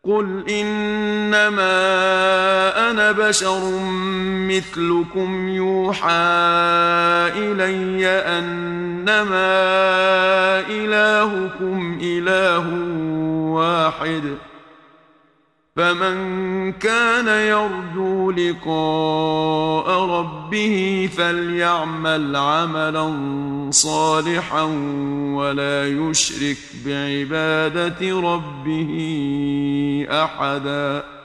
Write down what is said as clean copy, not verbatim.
قل إنما أنا بشر مثلكم يوحى إلي أنما إلهكم إله واحد فمن كان يرجو لقاء ربه فليعمل عملا صالحا ولا يشرك بعبادة ربه أحدا.